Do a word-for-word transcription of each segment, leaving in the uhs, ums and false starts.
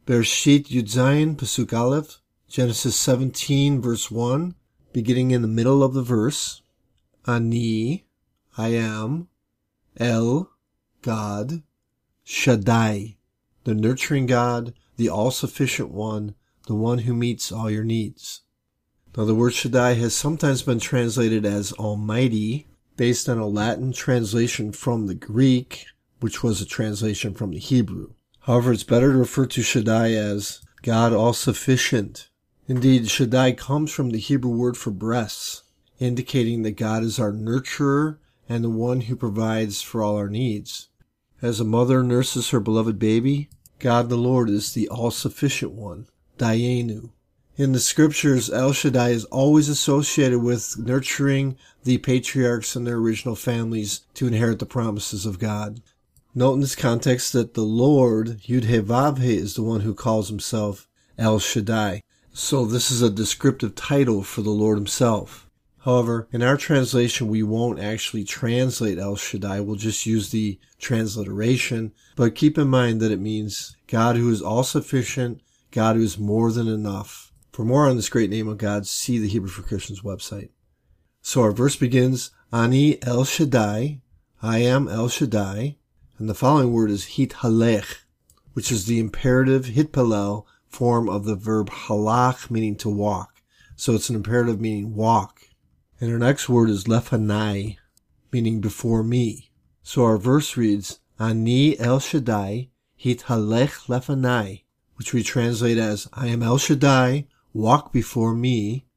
Bereshit Yud Zayin Pasuk Aleph, Genesis seventeen, verse one, beginning in the middle of the verse. Ani, I am, El, God, Shaddai, the nurturing God, the all-sufficient one, the one who meets all your needs. Now the word Shaddai has sometimes been translated as Almighty, based on a Latin translation from the Greek, which was a translation from the Hebrew. However, it's better to refer to Shaddai as God all-sufficient. Indeed, Shaddai comes from the Hebrew word for breasts, indicating that God is our nurturer and the one who provides for all our needs. As a mother nurses her beloved baby, God the Lord is the all-sufficient one, Dayenu. In the scriptures, El Shaddai is always associated with nurturing the patriarchs and their original families to inherit the promises of God. Note in this context that the Lord, Yud-He-Vav-He, is the one who calls himself El Shaddai. So this is a descriptive title for the Lord himself. However, in our translation, we won't actually translate El Shaddai. We'll just use the transliteration. But keep in mind that it means God who is all-sufficient, God who is more than enough. For more on this great name of God, see the Hebrew for Christians website. So our verse begins, Ani El Shaddai, I am El Shaddai. And the following word is hithalech, which is the imperative hitpalel form of the verb halach, meaning to walk. So it's an imperative meaning walk. And our next word is lefanai, meaning before me. So our verse reads, Ani El Shaddai, hithalech lefanai, which we translate as, I am El Shaddai, walk before me,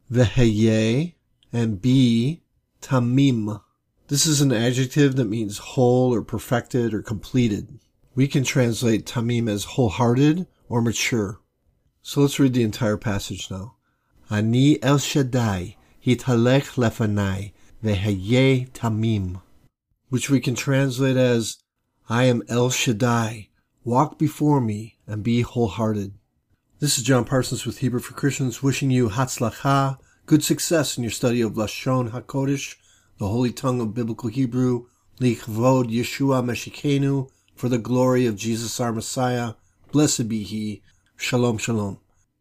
veheye, and be tamim. This is an adjective that means whole or perfected or completed. We can translate tamim as wholehearted or mature. So let's read the entire passage now. Ani El Shaddai, hithalech lefanai, veheye tamim. Which we can translate as, I am El Shaddai, walk before me and be wholehearted. This is John Parsons with Hebrew for Christians, wishing you hatzlacha, good success in your study of Lashon HaKodesh, the holy tongue of biblical Hebrew, lichvod Yeshua Meshikenu, for the glory of Jesus our Messiah. Blessed be he. Shalom, shalom.